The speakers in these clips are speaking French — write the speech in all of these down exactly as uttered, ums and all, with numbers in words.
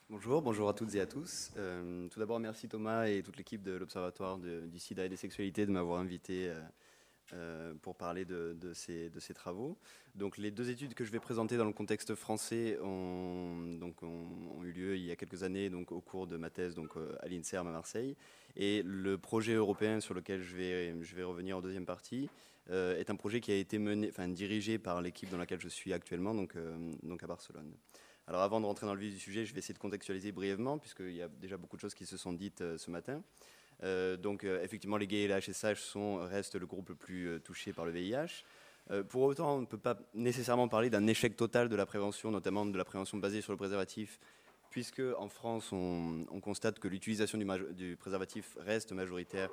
Bonjour, bonjour à toutes et à tous. Euh, tout d'abord, merci Thomas et toute l'équipe de l'Observatoire de- du sida et des sexualités de m'avoir invité euh, euh, pour parler de, de ces, de ces travaux. Donc, les deux études que je vais présenter dans le contexte français ont, donc, ont, ont eu lieu il y a quelques années donc, au cours de ma thèse donc, euh, à l'INSERM à Marseille. Et le projet européen sur lequel je vais, je vais revenir en deuxième partie euh, est un projet qui a été mené, enfin, dirigé par l'équipe dans laquelle je suis actuellement, donc, euh, donc à Barcelone. Alors avant de rentrer dans le vif du sujet, je vais essayer de contextualiser brièvement, puisqu'il y a déjà beaucoup de choses qui se sont dites euh, ce matin. Euh, donc euh, effectivement, les gays et les H S H sont, restent le groupe le plus euh, touché par le V I H. Euh, pour autant, on ne peut pas nécessairement parler d'un échec total de la prévention, notamment de la prévention basée sur le préservatif, puisque en France, on, on constate que l'utilisation du, du préservatif reste majoritaire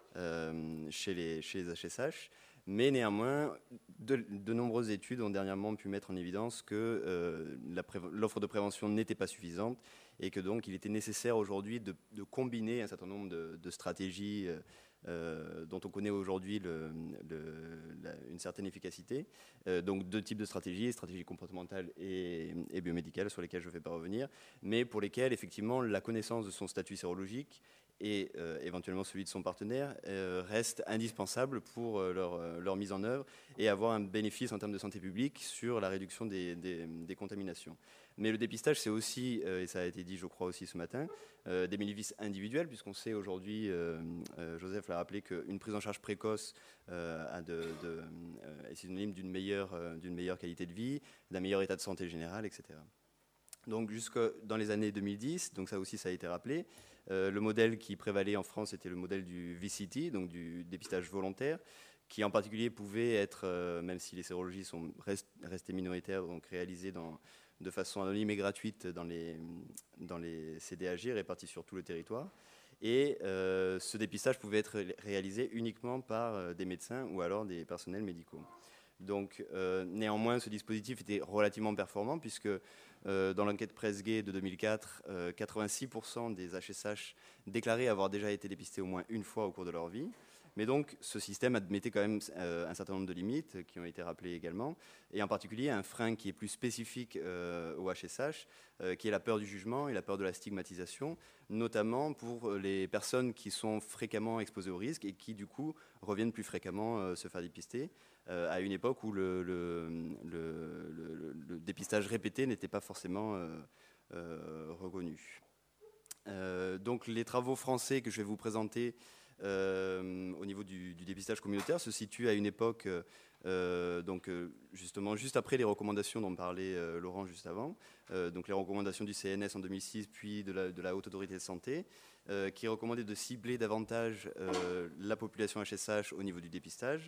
euh, chez, les, chez les H S H. Mais néanmoins, de, de nombreuses études ont dernièrement pu mettre en évidence que euh, l'offre de prévention n'était pas suffisante et que donc il était nécessaire aujourd'hui de, de combiner un certain nombre de, de stratégies euh, dont on connaît aujourd'hui le, le, la, une certaine efficacité. Euh, donc deux types de stratégies, stratégies comportementales et, et biomédicales sur lesquelles je ne vais pas revenir, mais pour lesquelles effectivement la connaissance de son statut sérologique et euh, éventuellement celui de son partenaire, euh, reste indispensable pour euh, leur, euh, leur mise en œuvre et avoir un bénéfice en termes de santé publique sur la réduction des, des, des contaminations. Mais le dépistage, c'est aussi, euh, et ça a été dit je crois aussi ce matin, euh, des bénéfices individuels, puisqu'on sait aujourd'hui, euh, euh, Joseph l'a rappelé, qu'une prise en charge précoce euh, a de, de, euh, est synonyme d'une meilleure, euh, d'une meilleure qualité de vie, d'un meilleur état de santé général, et cetera. Donc jusque dans les années deux mille dix, donc ça aussi ça a été rappelé, euh, le modèle qui prévalait en France était le modèle du V C T, donc du dépistage volontaire, qui en particulier pouvait être, euh, même si les sérologies sont rest, restées minoritaires, donc réalisées dans, de façon anonyme et gratuite dans les, dans les C D A G répartis sur tout le territoire. Et euh, ce dépistage pouvait être réalisé uniquement par euh, des médecins ou alors des personnels médicaux. Donc, euh, néanmoins, ce dispositif était relativement performant puisque euh, dans l'enquête presse gay de deux mille quatre, euh, quatre-vingt-six pour cent des H S H déclaraient avoir déjà été dépistés au moins une fois au cours de leur vie. Mais donc, ce système admettait quand même euh, un certain nombre de limites qui ont été rappelées également, et en particulier un frein qui est plus spécifique euh, au H S H, euh, qui est la peur du jugement et la peur de la stigmatisation, notamment pour les personnes qui sont fréquemment exposées au risque et qui, du coup, reviennent plus fréquemment euh, se faire dépister, euh, à une époque où le, le, le, le, le dépistage répété n'était pas forcément euh, euh, reconnu. Euh, donc les travaux français que je vais vous présenter euh, au niveau du, du dépistage communautaire se situent à une époque, euh, donc euh, justement juste après les recommandations dont parlait euh, Laurent juste avant, euh, donc les recommandations du C N S en deux mille six, puis de la, de la Haute Autorité de Santé, euh, qui recommandait de cibler davantage euh, la population H S H au niveau du dépistage.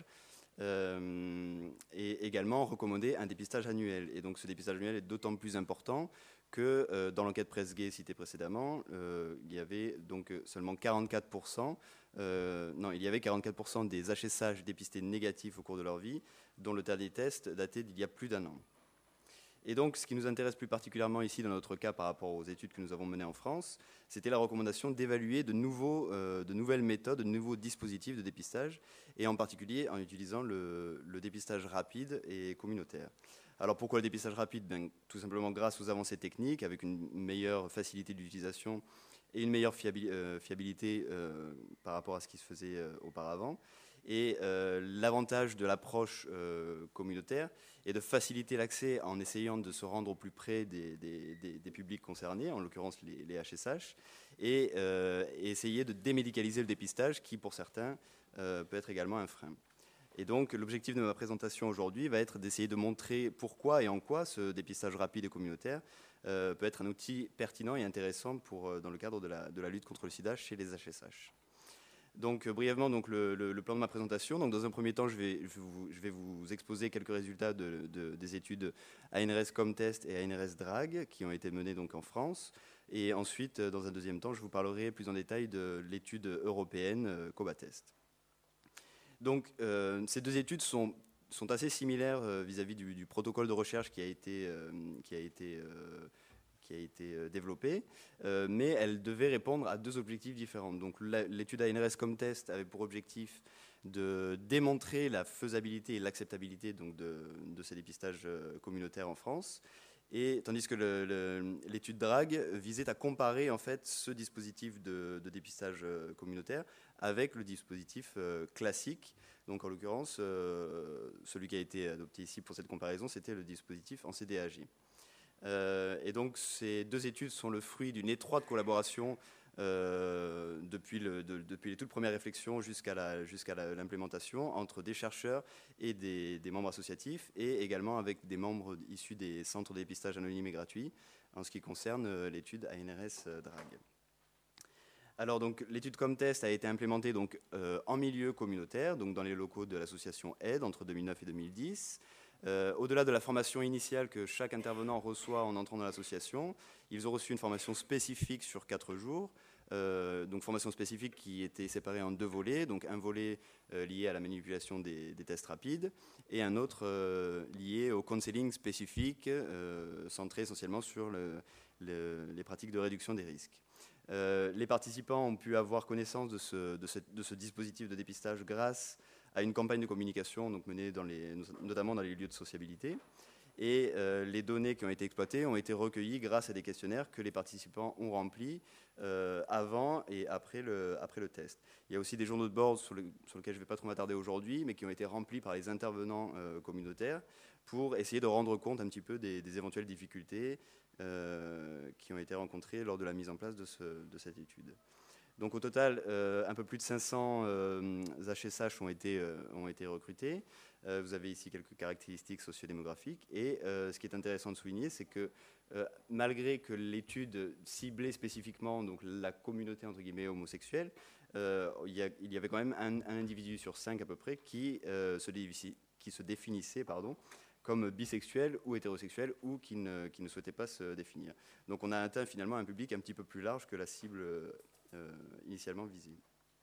Euh, et également recommander un dépistage annuel. Et donc ce dépistage annuel est d'autant plus important que euh, dans l'enquête presse gay citée précédemment, euh, il y avait donc seulement quarante-quatre pour cent, euh, non, il y avait quarante-quatre pour cent des H S H dépistés négatifs au cours de leur vie, dont le tas des tests datait d'il y a plus d'un an. Et donc, ce qui nous intéresse plus particulièrement ici, dans notre cas, par rapport aux études que nous avons menées en France, c'était la recommandation d'évaluer de, nouveaux, euh, de nouvelles méthodes, de nouveaux dispositifs de dépistage, et en particulier en utilisant le, le dépistage rapide et communautaire. Alors, pourquoi le dépistage rapide? Ben, tout simplement grâce aux avancées techniques, avec une meilleure facilité d'utilisation et une meilleure fiabilité euh, par rapport à ce qui se faisait euh, auparavant. Et euh, l'avantage de l'approche euh, communautaire est de faciliter l'accès en essayant de se rendre au plus près des, des, des, des publics concernés, en l'occurrence les, les H S H, et, euh, et essayer de démédicaliser le dépistage qui, pour certains, euh, peut être également un frein. Et donc, l'objectif de ma présentation aujourd'hui va être d'essayer de montrer pourquoi et en quoi ce dépistage rapide et communautaire euh, peut être un outil pertinent et intéressant pour, euh, dans le cadre de la, de la lutte contre le sida chez les H S H. Donc, euh, brièvement, donc, le, le, le plan de ma présentation. Donc, dans un premier temps, je vais, je vous, je vais vous exposer quelques résultats de, de, des études A N R S Comtest et A N R S Drag qui ont été menées donc, en France. Et ensuite, euh, dans un deuxième temps, je vous parlerai plus en détail de l'étude européenne euh, Cobatest. Donc, euh, ces deux études sont, sont assez similaires euh, vis-à-vis du, du protocole de recherche qui a été, euh, qui a été, euh, qui a été euh, développé, euh, mais elles devaient répondre à deux objectifs différents. Donc, l'étude A N R S Comtest avait pour objectif de démontrer la faisabilité et l'acceptabilité donc de, de ces dépistages euh, communautaires en France. Et tandis que le- le- l'étude DRAG visait à comparer en fait ce dispositif de, de dépistage euh, communautaire avec le dispositif euh, classique. Donc en l'occurrence, euh, celui qui a été adopté ici pour cette comparaison, c'était le dispositif en C D A J. Euh, et donc ces deux études sont le fruit d'une étroite collaboration euh, depuis, le, de, depuis les toutes premières réflexions jusqu'à la, jusqu'à la, l'implémentation entre des chercheurs et des, des membres associatifs et également avec des membres issus des centres de dépistage anonymes et gratuits en ce qui concerne euh, l'étude A N R S euh, DRAG. Alors donc l'étude ComTest a été implémentée donc euh, en milieu communautaire, donc dans les locaux de l'association AIDE entre deux mille neuf et deux mille dix. Euh, au-delà de la formation initiale que chaque intervenant reçoit en entrant dans l'association, ils ont reçu une formation spécifique sur quatre jours. Euh, donc formation spécifique qui était séparée en deux volets, donc un volet euh, lié à la manipulation des, des tests rapides et un autre euh, lié au counseling spécifique, euh, centré essentiellement sur le, le, les pratiques de réduction des risques. Euh, les participants ont pu avoir connaissance de ce, de, ce, de ce dispositif de dépistage grâce à une campagne de communication donc menée dans les, notamment dans les lieux de sociabilité. Et euh, les données qui ont été exploitées ont été recueillies grâce à des questionnaires que les participants ont remplis euh, avant et après le, après le test. Il y a aussi des journaux de bord sur, le, sur lesquels je ne vais pas trop m'attarder aujourd'hui, mais qui ont été remplis par les intervenants euh, communautaires pour essayer de rendre compte un petit peu des, des éventuelles difficultés euh, qui ont été rencontrées lors de la mise en place de, ce, de cette étude. Donc au total, euh, un peu plus de cinq cents euh, H S H ont été, euh, ont été recrutés. Euh, vous avez ici quelques caractéristiques sociodémographiques. Et euh, ce qui est intéressant de souligner, c'est que euh, malgré que l'étude ciblait spécifiquement donc, la communauté entre guillemets homosexuelle, euh, il, y a, il y avait quand même un, un individu sur cinq à peu près qui, euh, se, qui se définissait pardon, comme bisexuel ou hétérosexuel ou qui ne, qui ne souhaitait pas se définir. Donc on a atteint finalement un public un petit peu plus large que la cible Euh, initialement visée.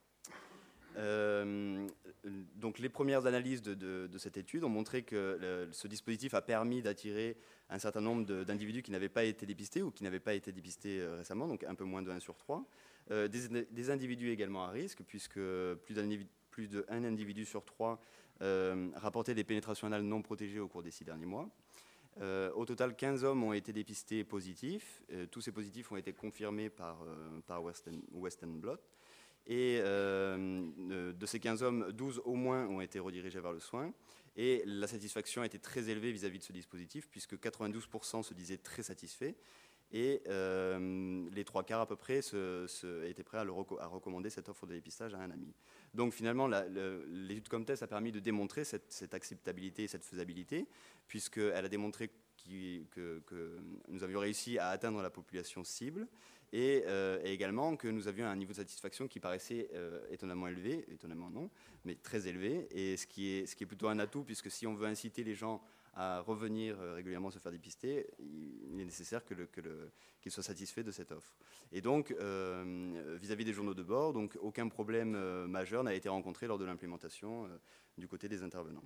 Euh, donc les premières analyses de, de, de cette étude ont montré que le, ce dispositif a permis d'attirer un certain nombre d'individus qui n'avaient pas été dépistés ou qui n'avaient pas été dépistés euh, récemment, donc un peu moins de un sur trois. Euh, des, des individus également à risque, puisque plus d'un plus d'un individu sur trois euh, rapportait des pénétrations anales non protégées au cours des six derniers mois. Euh, au total, quinze hommes ont été dépistés positifs. Euh, tous ces positifs ont été confirmés par, euh, par Western, Western Blot. Et euh, de ces quinze hommes, douze au moins ont été redirigés vers le soin. Et la satisfaction a été très élevée vis-à-vis de ce dispositif, puisque quatre-vingt-douze pour cent se disaient très satisfaits. Et euh, les trois quarts à peu près se, se, étaient prêts à, le, à recommander cette offre de dépistage à un ami. Donc finalement, l'étude ComTest a permis de démontrer cette, cette acceptabilité et cette faisabilité, puisqu'elle a démontré qui, que, que nous avions réussi à atteindre la population cible et, euh, et également que nous avions un niveau de satisfaction qui paraissait euh, étonnamment élevé, étonnamment non, mais très élevé, et ce qui, est, ce qui est plutôt un atout, puisque si on veut inciter les gens à revenir régulièrement se faire dépister, il est nécessaire que le, que le, qu'ils soient satisfaits de cette offre. Et donc, euh, vis-à-vis des journaux de bord, donc, aucun problème euh, majeur n'a été rencontré lors de l'implémentation euh, du côté des intervenants.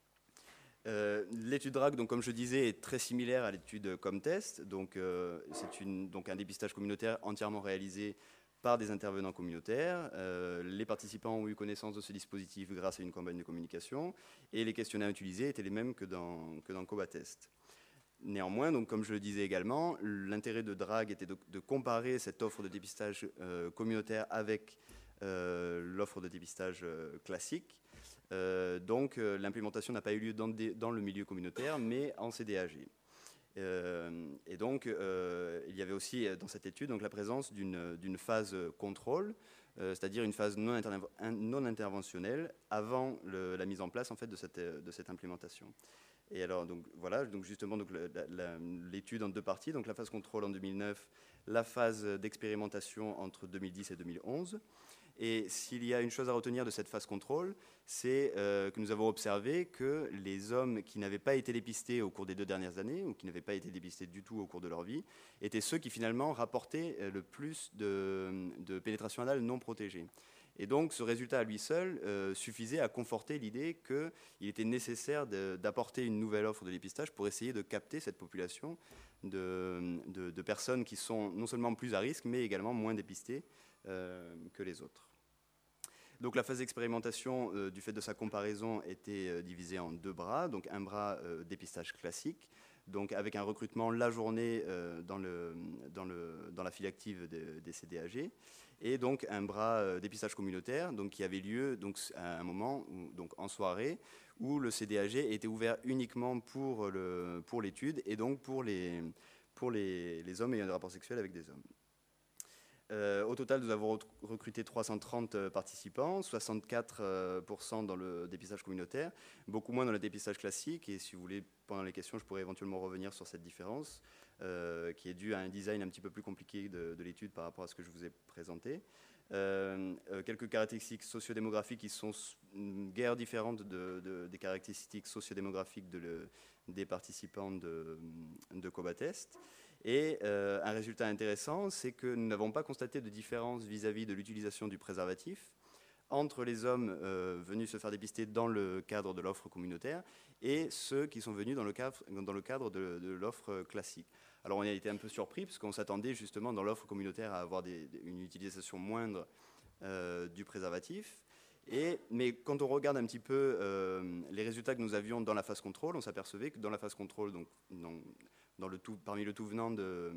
Euh, l'étude DRAG, donc, comme je disais, est très similaire à l'étude ComTest. Donc, euh, c'est une, donc un dépistage communautaire entièrement réalisé par des intervenants communautaires. Euh, les participants ont eu connaissance de ce dispositif grâce à une campagne de communication et les questionnaires utilisés étaient les mêmes que dans, que dans COBATEST. Néanmoins, donc, comme je le disais également, l'intérêt de DRAG était de, de comparer cette offre de dépistage euh, communautaire avec euh, l'offre de dépistage euh, classique. Euh, donc euh, l'implémentation n'a pas eu lieu dans, des, dans le milieu communautaire, mais en C D A G. Euh, et donc, euh, il y avait aussi dans cette étude donc, la présence d'une phase contrôle, euh, c'est-à-dire une phase non, non interventionnelle avant le, la mise en place en fait, de, cette, de cette implémentation. Et alors, donc, voilà, donc justement, l'étude en deux parties, donc la phase contrôle en deux mille neuf, la phase d'expérimentation entre deux mille dix et deux mille onze. Et s'il y a une chose à retenir de cette phase contrôle, c'est euh, que nous avons observé que les hommes qui n'avaient pas été dépistés au cours des deux dernières années, ou qui n'avaient pas été dépistés du tout au cours de leur vie, étaient ceux qui finalement rapportaient le plus de, de pénétration anale non protégée. Et donc ce résultat à lui seul euh, suffisait à conforter l'idée qu'il était nécessaire d'apporter une nouvelle offre de dépistage pour essayer de capter cette population de, de, de personnes qui sont non seulement plus à risque, mais également moins dépistées euh, que les autres. Donc la phase d'expérimentation, euh, du fait de sa comparaison, était euh, divisée en deux bras. Donc un bras euh, dépistage classique, donc avec un recrutement la journée euh, dans, le, dans, le, dans la file active de, des C D A G, et donc un bras euh, dépistage communautaire donc, qui avait lieu donc, à un moment, où, donc en soirée, où le C D A G était ouvert uniquement pour le, pour l'étude et donc pour les, pour les, les hommes ayant des rapports sexuels avec des hommes. Euh, au total, nous avons recruté trois cent trente participants, soixante-quatre pour cent dans le dépistage communautaire, beaucoup moins dans le dépistage classique. Et si vous voulez, pendant les questions, je pourrais éventuellement revenir sur cette différence, euh, qui est due à un design un petit peu plus compliqué de, de l'étude par rapport à ce que je vous ai présenté. Euh, euh, quelques caractéristiques sociodémographiques qui sont guère différentes de, de, des caractéristiques sociodémographiques de le, des participants de, de Cobatest. Et euh, un résultat intéressant, c'est que nous n'avons pas constaté de différence vis-à-vis de l'utilisation du préservatif entre les hommes euh, venus se faire dépister dans le cadre de l'offre communautaire et ceux qui sont venus dans le cadre, dans le cadre de, de l'offre classique. Alors on a été un peu surpris parce qu'on s'attendait justement dans l'offre communautaire à avoir des, une utilisation moindre euh, du préservatif. Et, mais quand on regarde un petit peu euh, les résultats que nous avions dans la phase contrôle, on s'apercevait que dans la phase contrôle, donc dans, dans le tout, parmi le tout venant de,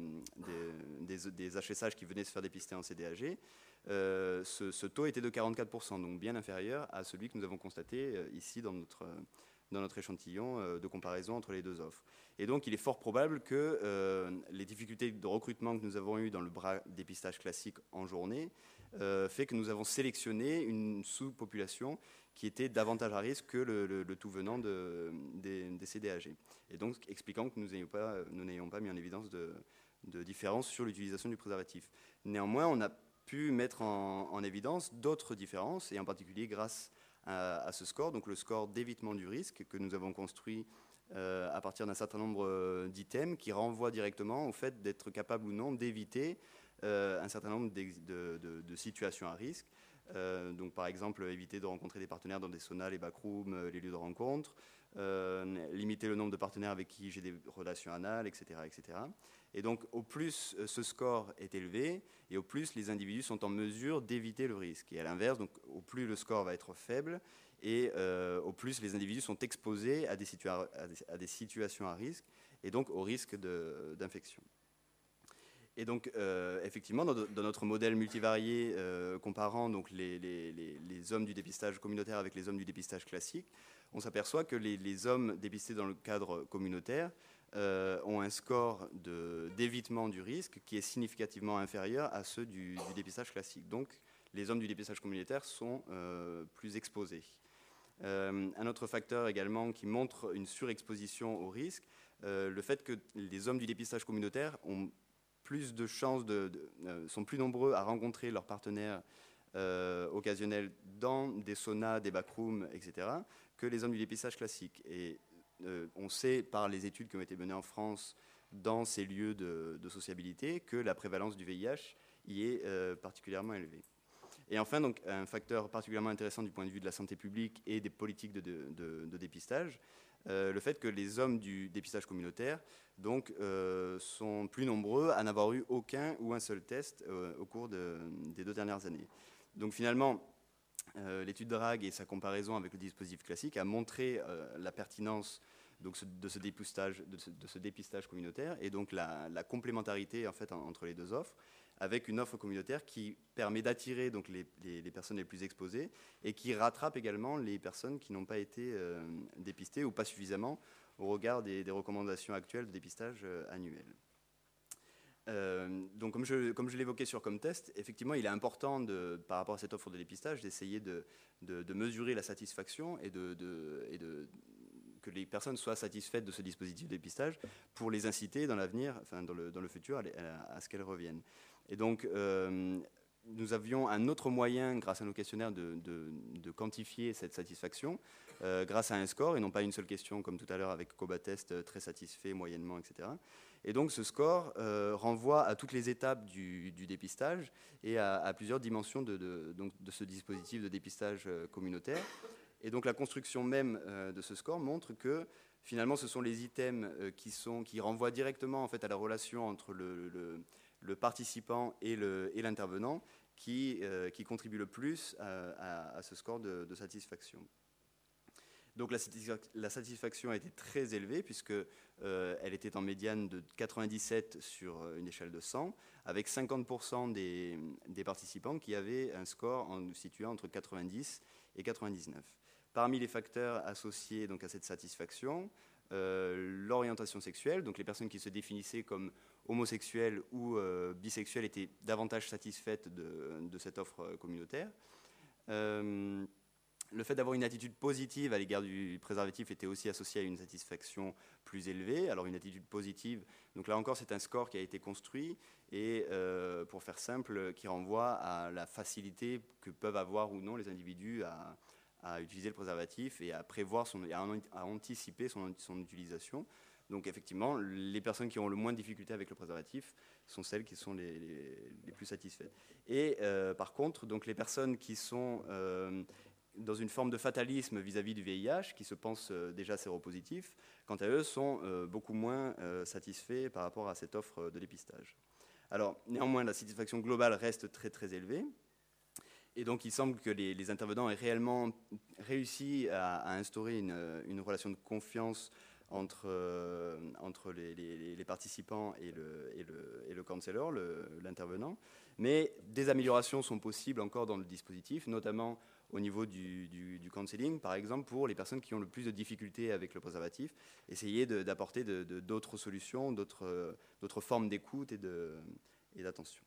des, des, des H S H qui venaient se faire dépister en C D A G, euh, ce, ce taux était de quarante-quatre pour cent, donc bien inférieur à celui que nous avons constaté euh, ici dans notre, dans notre échantillon euh, de comparaison entre les deux offres. Et donc il est fort probable que euh, les difficultés de recrutement que nous avons eues dans le bras dépistage classique en journée euh, fait que nous avons sélectionné une sous-population qui était davantage à risque que le, le, le tout venant de, des, des C D A G. Et donc expliquant que nous n'ayons pas, nous n'ayons pas mis en évidence de, de différence sur l'utilisation du préservatif. Néanmoins, on a pu mettre en, en évidence d'autres différences, et en particulier grâce à, à ce score, donc le score d'évitement du risque que nous avons construit euh, à partir d'un certain nombre d'items qui renvoient directement au fait d'être capable ou non d'éviter euh, un certain nombre de, de, de, de situations à risque. Euh, donc par exemple, éviter de rencontrer des partenaires dans des saunas, les backrooms, les lieux de rencontre, euh, limiter le nombre de partenaires avec qui j'ai des relations anales, et cetera, et cetera. Et donc au plus ce score est élevé, et au plus les individus sont en mesure d'éviter le risque. Et à l'inverse, donc au plus le score va être faible, et euh, au plus les individus sont exposés à des, situa- à des, à des situations à risque, et donc au risque de, d'infection. Et donc, euh, effectivement, dans, dans notre modèle multivarié, euh, comparant donc les, les, les, les hommes du dépistage communautaire avec les hommes du dépistage classique, on s'aperçoit que les, les hommes dépistés dans le cadre communautaire euh, ont un score de, d'évitement du risque qui est significativement inférieur à ceux du, du dépistage classique. Donc, les hommes du dépistage communautaire sont euh, plus exposés. Euh, un autre facteur également qui montre une surexposition au risque, euh, le fait que les hommes du dépistage communautaire ont plus de chances, de, de, euh, sont plus nombreux à rencontrer leurs partenaires euh, occasionnels dans des saunas, des backrooms, et cetera, que les hommes du dépistage classique. Et euh, on sait par les études qui ont été menées en France dans ces lieux de, de sociabilité que la prévalence du V I H y est euh, particulièrement élevée. Et enfin, donc, un facteur particulièrement intéressant du point de vue de la santé publique et des politiques de, de, de, de dépistage, euh, le fait que les hommes du dépistage communautaire donc, euh, sont plus nombreux à n'avoir eu aucun ou un seul test euh, au cours de, des deux dernières années. Donc finalement, euh, l'étude de Rag et sa comparaison avec le dispositif classique a montré euh, la pertinence donc, de, ce dépistage, de, ce, de ce dépistage communautaire et donc la, la complémentarité en fait, en, entre les deux offres, avec une offre communautaire qui permet d'attirer donc, les, les, les personnes les plus exposées et qui rattrape également les personnes qui n'ont pas été euh, dépistées ou pas suffisamment au regard des, des recommandations actuelles de dépistage euh, annuel. Euh, donc, comme je, comme je l'évoquais sur Comtest, effectivement, il est important, de, par rapport à cette offre de dépistage, d'essayer de, de, de mesurer la satisfaction et, de, de, et de, que les personnes soient satisfaites de ce dispositif de dépistage pour les inciter dans l'avenir, enfin dans le, dans le futur, à, à, à ce qu'elles reviennent. Et donc, euh, nous avions un autre moyen, grâce à nos questionnaires, de, de, de quantifier cette satisfaction, euh, grâce à un score, et non pas une seule question, comme tout à l'heure avec Cobatest, très satisfait, moyennement, et cetera. Et donc, ce score euh, renvoie à toutes les étapes du, du dépistage et à, à plusieurs dimensions de, de, donc, de ce dispositif de dépistage communautaire. Et donc, la construction même euh, de ce score montre que, finalement, ce sont les items euh, qui, sont, qui renvoient directement en fait, à la relation entre le, le le participant et l'intervenant qui, euh, qui contribue le plus à, à, à ce score de, de satisfaction. Donc la, satisfac la satisfaction a été très élevée puisque euh, elle était en médiane de quatre-vingt-dix-sept sur une échelle de cent, avec cinquante pour cent des, des participants qui avaient un score en, situé entre quatre-vingt-dix et quatre-vingt-dix-neuf. Parmi les facteurs associés donc, à cette satisfaction, euh, l'orientation sexuelle, donc les personnes qui se définissaient comme homosexuelles ou euh, bisexuelles étaient davantage satisfaites de, de cette offre communautaire. Euh, le fait d'avoir une attitude positive à l'égard du préservatif était aussi associé à une satisfaction plus élevée. Alors une attitude positive, donc là encore c'est un score qui a été construit et euh, pour faire simple, qui renvoie à la facilité que peuvent avoir ou non les individus à, à utiliser le préservatif et à prévoir, son, à, à anticiper son, son utilisation. Donc effectivement, les personnes qui ont le moins de difficultés avec le préservatif sont celles qui sont les, les, les plus satisfaites. Et euh, par contre, donc les personnes qui sont euh, dans une forme de fatalisme vis-à-vis du V I H, qui se pensent euh, déjà séropositifs, quant à eux, sont euh, beaucoup moins euh, satisfaits par rapport à cette offre de dépistage. Alors, néanmoins, la satisfaction globale reste très très élevée. Et donc, il semble que les, les intervenants aient réellement réussi à, à instaurer une, une relation de confiance entre, euh, entre les, les, les participants et le, et le, et le counselor, l'intervenant. Mais des améliorations sont possibles encore dans le dispositif, notamment au niveau du, du, du counseling, par exemple, pour les personnes qui ont le plus de difficultés avec le préservatif, essayer d'apporter d'autres solutions, d'autres formes d'écoute et d'attention.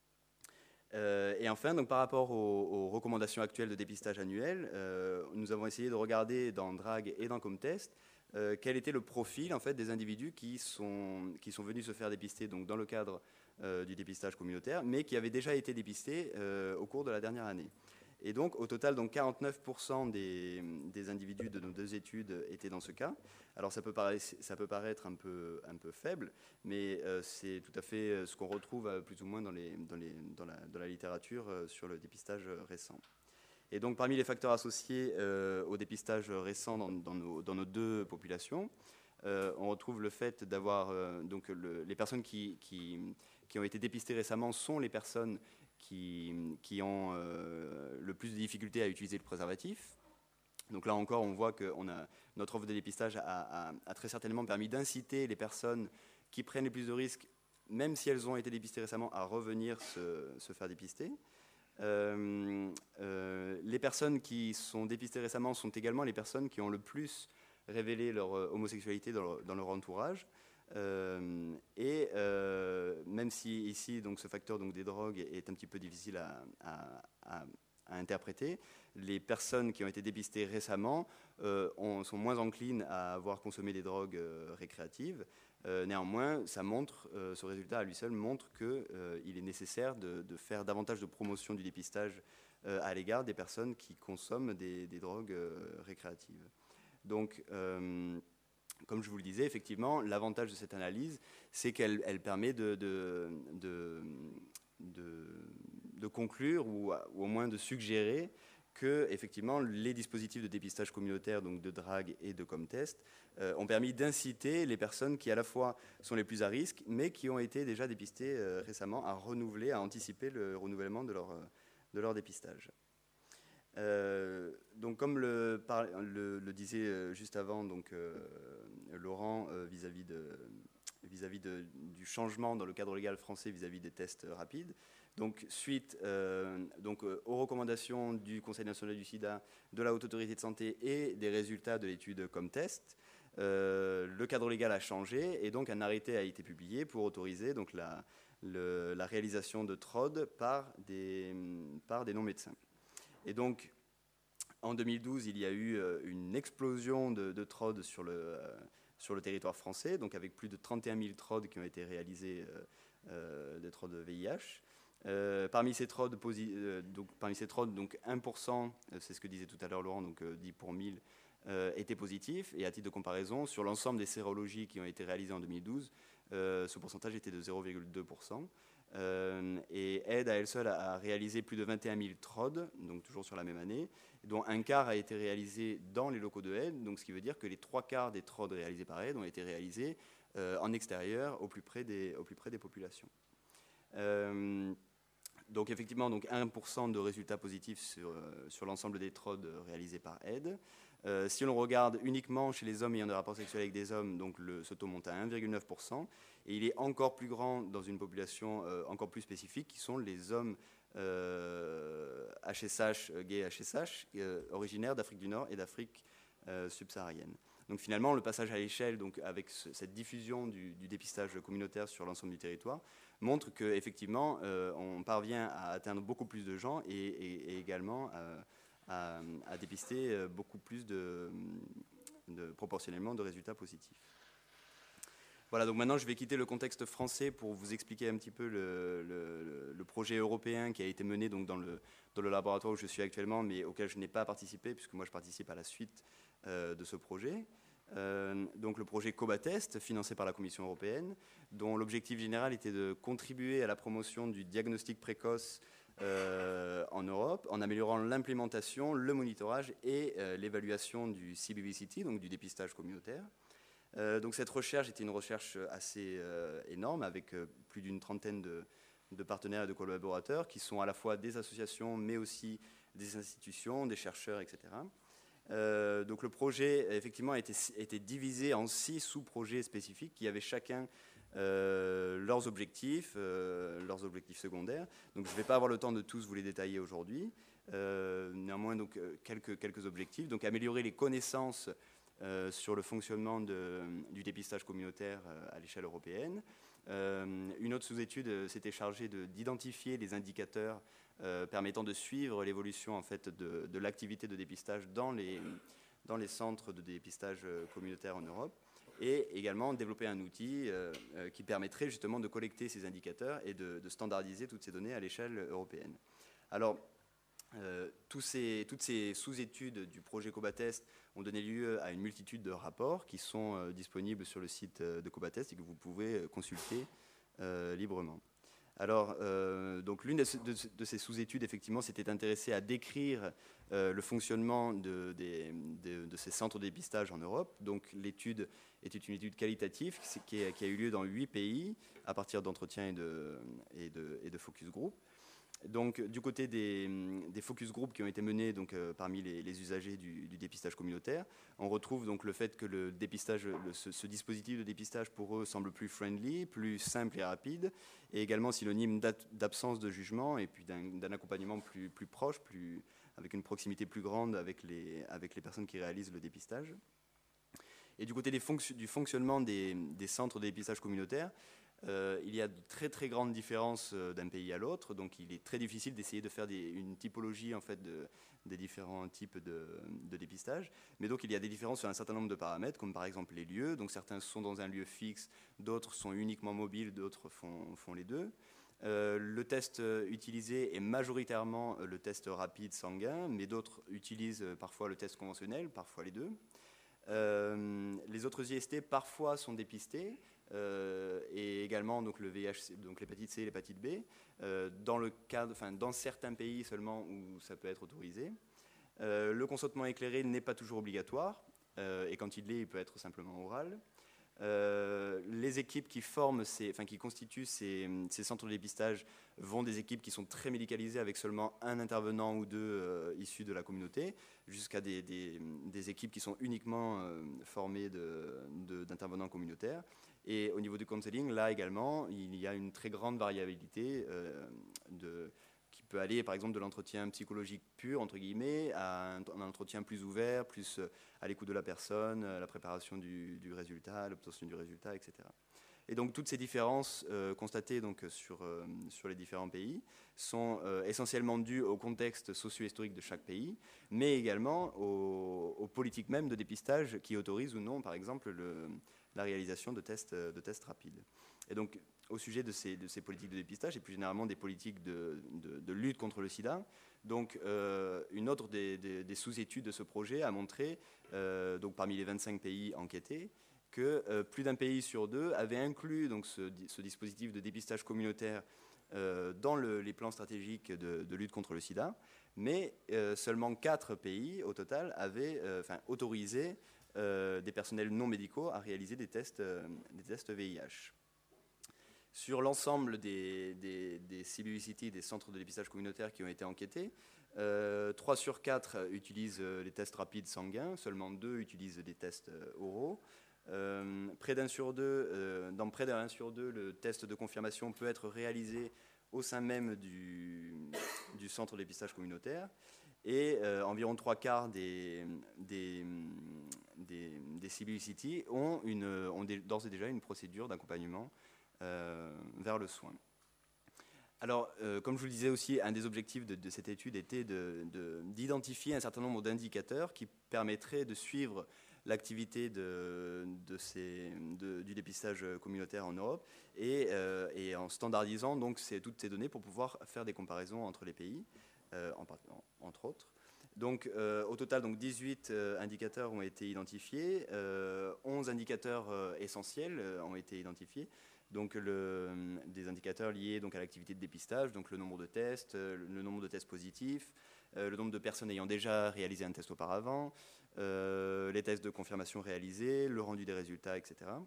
Euh, et enfin, donc, par rapport aux, aux recommandations actuelles de dépistage annuel, euh, nous avons essayé de regarder dans DRAG et dans COMTEST euh, quel était le profil en fait, des individus qui sont, qui sont venus se faire dépister donc, dans le cadre euh, du dépistage communautaire, mais qui avaient déjà été dépistés euh, au cours de la dernière année. Et donc, au total, donc, quarante-neuf pour cent des, des individus de nos deux études étaient dans ce cas. Alors, ça peut paraître, ça peut paraître un peu, un peu faible, mais euh, c'est tout à fait ce qu'on retrouve euh, plus ou moins dans, les, dans, les, dans, la, dans la littérature euh, sur le dépistage récent. Et donc, parmi les facteurs associés euh, au dépistage récent dans, dans, nos, dans nos deux populations, euh, on retrouve le fait d'avoir... Euh, donc, le, les personnes qui, qui, qui ont été dépistées récemment sont les personnes qui, qui ont euh, le plus de difficultés à utiliser le préservatif. Donc là encore, on voit que on a, notre offre de dépistage a, a, a très certainement permis d'inciter les personnes qui prennent les plus de risques, même si elles ont été dépistées récemment, à revenir se, se faire dépister. Euh, euh, les personnes qui sont dépistées récemment sont également les personnes qui ont le plus révélé leur homosexualité dans leur, dans leur entourage. Euh, et euh, même si ici donc, ce facteur donc, des drogues est un petit peu difficile à, à, à, à interpréter, les personnes qui ont été dépistées récemment euh, ont, sont moins enclines à avoir consommé des drogues euh, récréatives. Euh, néanmoins, ça montre, euh, ce résultat à lui seul montre qu'il euh, est nécessaire de, de faire davantage de promotion du dépistage euh, à l'égard des personnes qui consomment des, des drogues euh, récréatives. Donc, euh, comme je vous le disais, effectivement, l'avantage de cette analyse, c'est qu'elle elle permet de, de, de, de, de conclure ou, ou au moins de suggérer que, effectivement, les dispositifs de dépistage communautaire, donc de DRAG et de COMTEST, euh, ont permis d'inciter les personnes qui, à la fois, sont les plus à risque, mais qui ont été déjà dépistées euh, récemment, à renouveler, à anticiper le renouvellement de leur, de leur dépistage. Euh, donc, comme le, par, le, le disait juste avant donc, euh, Laurent, euh, vis-à-vis de, vis-à-vis de, du changement dans le cadre légal français vis-à-vis des tests rapides, donc suite euh, donc, euh, aux recommandations du Conseil national du sida, de la Haute Autorité de Santé et des résultats de l'étude COMTEST, euh, le cadre légal a changé et donc un arrêté a été publié pour autoriser donc, la, le, la réalisation de T R O D par des, par des non-médecins. Et donc, en deux mille douze, il y a eu une explosion de, de T R O D sur le, euh, sur le territoire français, donc avec plus de trente et un mille T R O D qui ont été réalisés, euh, euh, des T R O D V I H. Euh, parmi ces T R O D, euh, donc, parmi ces T R O D, donc un pour cent, c'est ce que disait tout à l'heure Laurent, donc euh, dix pour mille, euh, étaient positifs. Et à titre de comparaison, sur l'ensemble des sérologies qui ont été réalisées en deux mille douze, euh, ce pourcentage était de zéro virgule deux pour cent. Euh, et Aide à elle seule a réalisé plus de vingt et un mille T R O D, donc toujours sur la même année, dont un quart a été réalisé dans les locaux de Aide, donc ce qui veut dire que les trois quarts des T R O D réalisés par Aide ont été réalisés euh, en extérieur, au plus près des, au plus près des populations. Euh, donc effectivement, donc un pour cent de résultats positifs sur, euh, sur l'ensemble des T R O D réalisés par Aide. Euh, si on regarde uniquement chez les hommes ayant des rapports sexuels avec des hommes, donc le, ce taux monte à un virgule neuf pour cent, et il est encore plus grand dans une population euh, encore plus spécifique, qui sont les hommes euh, H S H, euh, gays H S H, euh, originaires d'Afrique du Nord et d'Afrique euh, subsaharienne. Donc finalement, le passage à l'échelle, donc avec ce, cette diffusion du, du dépistage communautaire sur l'ensemble du territoire, montre qu'effectivement, euh, on parvient à atteindre beaucoup plus de gens et, et, et également à, à, à dépister beaucoup plus de, de, proportionnellement de résultats positifs. Voilà, donc maintenant je vais quitter le contexte français pour vous expliquer un petit peu le, le, le projet européen qui a été mené donc, dans, le, dans le laboratoire où je suis actuellement, mais auquel je n'ai pas participé, puisque moi je participe à la suite euh, de ce projet. Euh, donc le projet Cobatest, financé par la Commission européenne, dont l'objectif général était de contribuer à la promotion du diagnostic précoce euh, en Europe, en améliorant l'implémentation, le monitorage et euh, l'évaluation du C B V C T, donc du dépistage communautaire. Euh, donc cette recherche était une recherche assez euh, énorme, avec euh, plus d'une trentaine de, de partenaires et de collaborateurs, qui sont à la fois des associations, mais aussi des institutions, des chercheurs, et cetera. Euh, donc le projet, effectivement, a été, a été divisé en six sous-projets spécifiques qui avaient chacun euh, leurs objectifs, euh, leurs objectifs secondaires. Donc je ne vais pas avoir le temps de tous vous les détailler aujourd'hui. Euh, néanmoins, donc, quelques, quelques objectifs. Donc améliorer les connaissances euh, sur le fonctionnement de, du dépistage communautaire euh, à l'échelle européenne. Euh, une autre sous-étude s'était chargée d'identifier les indicateurs Euh, permettant de suivre l'évolution en fait, de, de l'activité de dépistage dans les, dans les centres de dépistage communautaire en Europe, et également développer un outil euh, euh, qui permettrait justement de collecter ces indicateurs et de, de standardiser toutes ces données à l'échelle européenne. Alors, euh, tous ces, toutes ces sous-études du projet Cobatest ont donné lieu à une multitude de rapports qui sont euh, disponibles sur le site de Cobatest et que vous pouvez consulter euh, librement. Alors, euh, donc l'une de, de, de ces sous-études, effectivement, s'était intéressée à décrire euh, le fonctionnement de, de, de, de ces centres de dépistage en Europe. Donc, l'étude était une étude qualitative qui, est, qui a eu lieu dans huit pays à partir d'entretiens et de, et, de, et de focus group. Donc, du côté des, des focus group qui ont été menés donc, euh, parmi les, les usagers du, du dépistage communautaire, on retrouve donc le fait que le dépistage, le, ce, ce dispositif de dépistage pour eux semble plus friendly, plus simple et rapide, et également synonyme d'absence de jugement et puis d'un accompagnement plus, plus proche, plus, avec une proximité plus grande avec les, avec les personnes qui réalisent le dépistage. Et du côté des fonc du fonctionnement des, des centres de dépistage communautaire, Euh, il y a de très très grandes différences euh, d'un pays à l'autre, donc il est très difficile d'essayer de faire des, une typologie en fait de, des différents types de, de dépistage. Mais donc il y a des différences sur un certain nombre de paramètres, comme par exemple les lieux. Donc certains sont dans un lieu fixe, d'autres sont uniquement mobiles, d'autres font, font les deux. Euh, le test utilisé est majoritairement le test rapide sanguin, mais d'autres utilisent parfois le test conventionnel, parfois les deux. Euh, les autres I S T parfois sont dépistés. Euh, et également donc le V I H, donc l'hépatite C et l'hépatite B, euh, dans le cadre, enfin dans certains pays seulement où ça peut être autorisé. Euh, le consentement éclairé n'est pas toujours obligatoire, euh, et quand il l'est, il peut être simplement oral. Euh, les équipes qui forment, ces, enfin qui constituent ces, ces centres de dépistage vont des équipes qui sont très médicalisées avec seulement un intervenant ou deux euh, issus de la communauté, jusqu'à des, des, des équipes qui sont uniquement euh, formées d'intervenants de, de, communautaires. Et au niveau du counseling, là également, il y a une très grande variabilité euh, de, qui peut aller, par exemple, de l'entretien psychologique pur, entre guillemets, à un, un entretien plus ouvert, plus à l'écoute de la personne, à la préparation du, du résultat, l'obtention du résultat, et cetera. Et donc, toutes ces différences euh, constatées donc, sur, euh, sur les différents pays sont euh, essentiellement dues au contexte socio-historique de chaque pays, mais également aux, aux politiques même de dépistage qui autorisent ou non, par exemple, le la réalisation de tests, de tests rapides. Et donc, au sujet de ces, de ces politiques de dépistage, et plus généralement des politiques de, de, de lutte contre le sida, donc, euh, une autre des, des, des sous-études de ce projet a montré, euh, donc, parmi les vingt-cinq pays enquêtés, que euh, plus d'un pays sur deux avait inclus donc, ce, ce dispositif de dépistage communautaire euh, dans le, les plans stratégiques de, de lutte contre le sida, mais euh, seulement quatre pays au total avaient euh, enfin, autorisé Euh, des personnels non médicaux à réaliser des tests, euh, des tests V I H. Sur l'ensemble des, des, des C B U C T, des centres de dépistage communautaire qui ont été enquêtés, euh, trois sur quatre utilisent les tests rapides sanguins, seulement deux utilisent des tests oraux. Euh, près d'un sur deux, euh, dans près d'un sur deux, le test de confirmation peut être réalisé au sein même du, du centre de dépistage communautaire. Et euh, environ trois quarts des, des, des, des C B U C T ont, une, ont d'ores et déjà une procédure d'accompagnement euh, vers le soin. Alors, euh, comme je vous le disais aussi, un des objectifs de, de cette étude était d'identifier un certain nombre d'indicateurs qui permettraient de suivre l'activité de, de ces, de, du dépistage communautaire en Europe et, euh, et en standardisant donc ces, toutes ces données pour pouvoir faire des comparaisons entre les pays, euh, en, entre autres. Donc, euh, au total, donc, dix-huit euh, indicateurs ont été identifiés, euh, onze indicateurs euh, essentiels euh, ont été identifiés. Donc, le, des indicateurs liés donc, à l'activité de dépistage, donc le nombre de tests, euh, le nombre de tests positifs, euh, le nombre de personnes ayant déjà réalisé un test auparavant, euh, les tests de confirmation réalisés, le rendu des résultats, et cetera.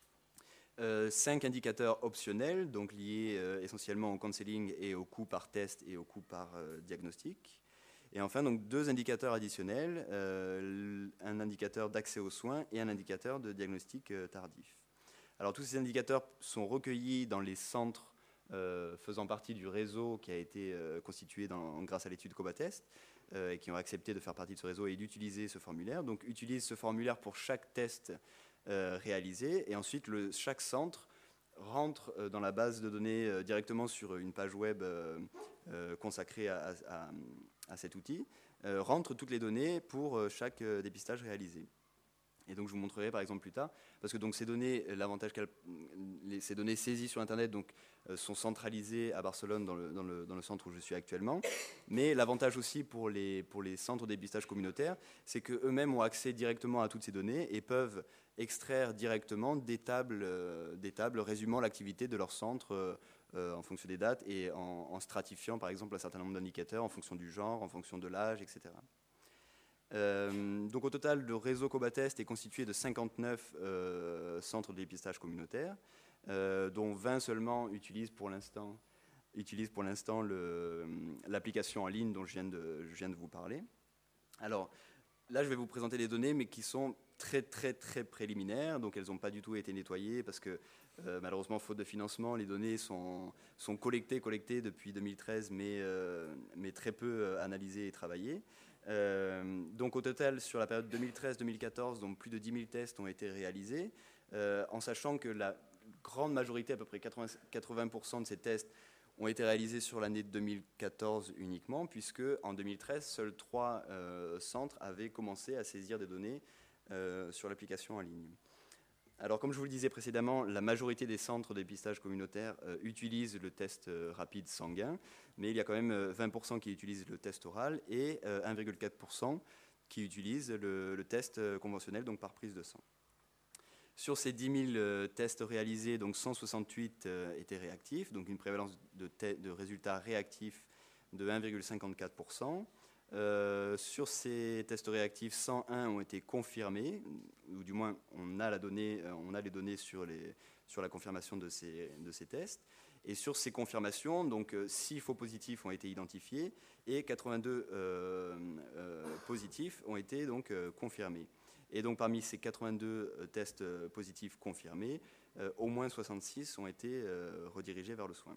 Euh, cinq indicateurs optionnels, donc liés euh, essentiellement au counseling et au coût par test et au coût par euh, diagnostic. Et enfin, donc, deux indicateurs additionnels, euh, un indicateur d'accès aux soins et un indicateur de diagnostic euh, tardif. Alors, tous ces indicateurs sont recueillis dans les centres euh, faisant partie du réseau qui a été euh, constitué dans, grâce à l'étude Cobatest euh, et qui ont accepté de faire partie de ce réseau et d'utiliser ce formulaire. Donc, utilisent ce formulaire pour chaque test euh, réalisé et ensuite, le, chaque centre rentre euh, dans la base de données euh, directement sur une page web euh, euh, consacrée à, à, à cet outil, euh, rentre toutes les données pour euh, chaque euh, dépistage réalisé. Et donc je vous montrerai par exemple plus tard, parce que donc ces données, l'avantage qu'elles, les, ces données saisies sur Internet donc, euh, sont centralisées à Barcelone dans le, dans, le, dans le centre où je suis actuellement. Mais l'avantage aussi pour les, pour les centres de dépistage communautaires, c'est qu'eux-mêmes ont accès directement à toutes ces données et peuvent extraire directement des tables, euh, des tables résumant l'activité de leur centre euh, euh, en fonction des dates et en, en stratifiant par exemple un certain nombre d'indicateurs en fonction du genre, en fonction de l'âge, et cetera. Euh, donc au total, le réseau Cobatest est constitué de cinquante-neuf euh, centres de dépistage communautaire, euh, dont vingt seulement utilisent pour l'instant utilisent pour l'instant l'application en ligne dont je viens, de, je viens de vous parler. Alors là, je vais vous présenter les données, mais qui sont très très très préliminaires, donc elles n'ont pas du tout été nettoyées parce que euh, malheureusement, faute de financement, les données sont, sont collectées, collectées depuis deux mille treize, mais, euh, mais très peu analysées et travaillées. Euh, donc au total, sur la période deux mille treize deux mille quatorze, donc plus de dix mille tests ont été réalisés, euh, en sachant que la grande majorité, à peu près quatre-vingts pour cent de ces tests, ont été réalisés sur l'année deux mille quatorze uniquement, puisque en deux mille treize, seuls trois euh, centres avaient commencé à saisir des données euh, sur l'application en ligne. Alors, comme je vous le disais précédemment, la majorité des centres de dépistage communautaire euh, utilisent le test euh, rapide sanguin, mais il y a quand même euh, vingt pour cent qui utilisent le test oral et euh, un virgule quatre pour cent qui utilisent le, le test euh, conventionnel, donc par prise de sang. Sur ces dix mille euh, tests réalisés, donc cent soixante-huit euh, étaient réactifs, donc une prévalence de, de résultats réactifs de un virgule cinquante-quatre pour cent. Euh, sur ces tests réactifs, cent un ont été confirmés, ou du moins on a, la donnée, on a les données sur, les, sur la confirmation de ces, de ces tests. Et sur ces confirmations, donc six faux positifs ont été identifiés et quatre-vingt-deux euh, euh, positifs ont été donc euh, confirmés. Et donc parmi ces quatre-vingt-deux tests positifs confirmés, euh, au moins soixante-six ont été euh, redirigés vers le soin.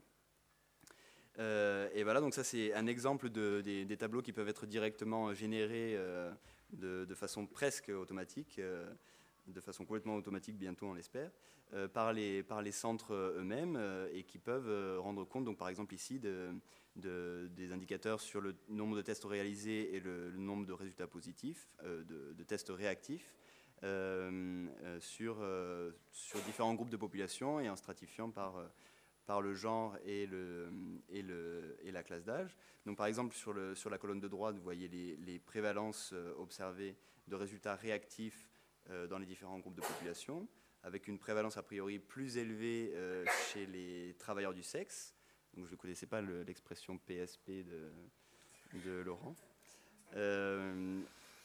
Euh, et voilà, donc ça c'est un exemple de, des, des tableaux qui peuvent être directement générés euh, de, de façon presque automatique, euh, de façon complètement automatique bientôt on l'espère, euh, par, les, par les centres eux-mêmes euh, et qui peuvent euh, rendre compte, donc par exemple ici, de, de, des indicateurs sur le nombre de tests réalisés et le, le nombre de résultats positifs, euh, de, de tests réactifs, euh, euh, sur, euh, sur différents groupes de population et en stratifiant par... Euh, par le genre et, le, et, le, et la classe d'âge. Donc, par exemple, sur, le, sur la colonne de droite, vous voyez les, les prévalences observées de résultats réactifs euh, dans les différents groupes de population, avec une prévalence a priori plus élevée euh, chez les travailleurs du sexe. Donc, je ne connaissais pas le, l'expression P S P de, de Laurent. Euh,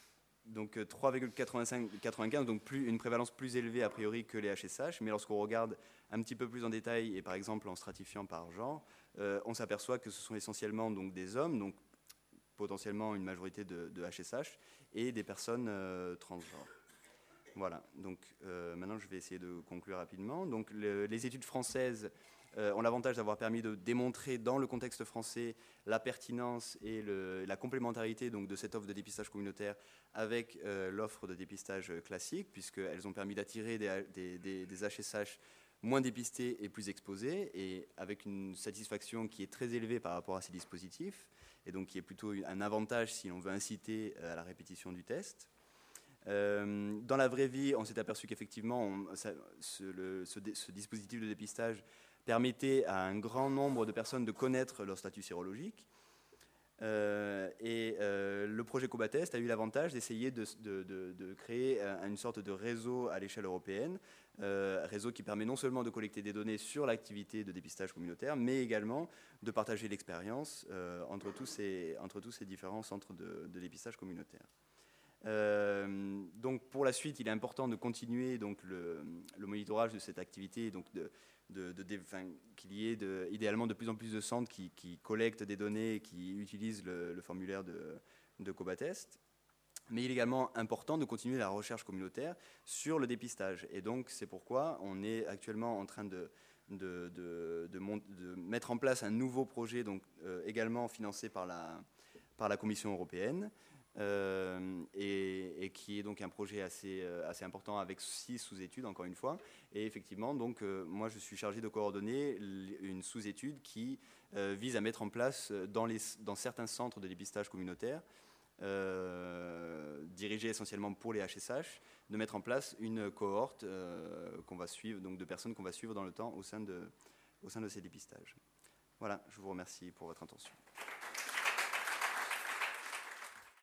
donc trois virgule quatre-vingt-quinze, donc plus, une prévalence plus élevée a priori que les H S H, mais lorsqu'on regarde un petit peu plus en détail, et par exemple en stratifiant par genre, euh, on s'aperçoit que ce sont essentiellement donc, des hommes, donc potentiellement une majorité de, de H S H, et des personnes euh, transgenres. Voilà, donc euh, maintenant je vais essayer de conclure rapidement. Donc le, les études françaises euh, ont l'avantage d'avoir permis de démontrer dans le contexte français la pertinence et le, la complémentarité donc, de cette offre de dépistage communautaire avec euh, l'offre de dépistage classique, puisqu'elles ont permis d'attirer des, des, des, des H S H moins dépistés et plus exposés, et avec une satisfaction qui est très élevée par rapport à ces dispositifs, et donc qui est plutôt un avantage si l'on veut inciter à la répétition du test. Euh, dans la vraie vie, on s'est aperçu qu'effectivement, ce, ce, ce dispositif de dépistage permettait à un grand nombre de personnes de connaître leur statut sérologique. Euh, et euh, le projet Cobatest a eu l'avantage d'essayer de, de, de, de créer une sorte de réseau à l'échelle européenne, euh, réseau qui permet non seulement de collecter des données sur l'activité de dépistage communautaire, mais également de partager l'expérience euh, entre, tous ces, entre tous ces différents centres de, de dépistage communautaire. Euh, donc pour la suite, il est important de continuer donc, le, le monitorage de cette activité, donc de, de, de, de, enfin, qu'il y ait de, idéalement de plus en plus de centres qui, qui collectent des données et qui utilisent le, le formulaire de, de Cobatest. Mais il est également important de continuer la recherche communautaire sur le dépistage. Et donc c'est pourquoi on est actuellement en train de, de, de, de, de mettre en place un nouveau projet, donc, euh, également financé par la, par la Commission européenne, Euh, et, et qui est donc un projet assez, euh, assez important avec six sous-études, encore une fois. Et effectivement, donc, euh, moi, je suis chargé de coordonner une sous-étude qui euh, vise à mettre en place dans, les, dans certains centres de dépistage communautaire, euh, dirigés essentiellement pour les H S H, de mettre en place une cohorte euh, qu'on va suivre, donc de personnes qu'on va suivre dans le temps au sein de, au sein de ces dépistages. Voilà, je vous remercie pour votre attention.